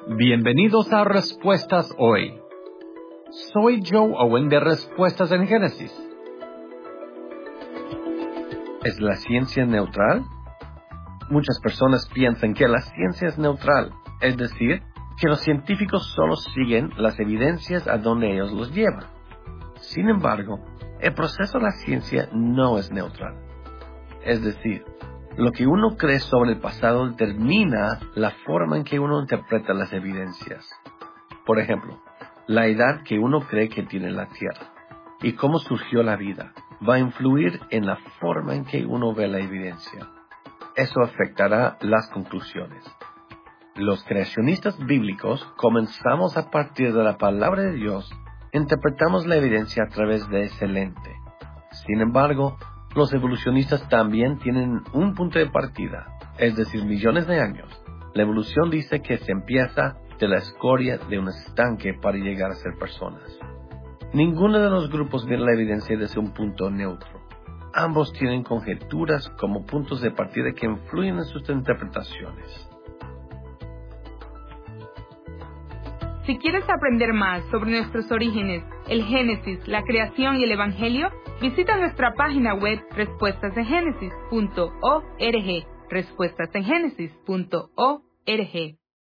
Bienvenidos a Respuestas Hoy. Soy Joe Owen de Respuestas en Génesis. ¿Es la ciencia neutral? Muchas personas piensan que la ciencia es neutral, es decir, que los científicos solo siguen las evidencias a donde ellos los llevan. Sin embargo, el proceso de la ciencia no es neutral. Es decir, lo que uno cree sobre el pasado determina la forma en que uno interpreta las evidencias. Por ejemplo, la edad que uno cree que tiene la Tierra y cómo surgió la vida va a influir en la forma en que uno ve la evidencia. Eso afectará las conclusiones. Los creacionistas bíblicos comenzamos a partir de la palabra de Dios, interpretamos la evidencia a través de ese lente. Sin embargo, los evolucionistas también tienen un punto de partida, es decir, millones de años. La evolución dice que se empieza de la escoria de un estanque para llegar a ser personas. Ninguno de los grupos ve la evidencia desde un punto neutro. Ambos tienen conjeturas como puntos de partida que influyen en sus interpretaciones. Si quieres aprender más sobre nuestros orígenes, el Génesis, la creación y el Evangelio, visita nuestra página web respuestasengenesis.org, respuestasengenesis.org.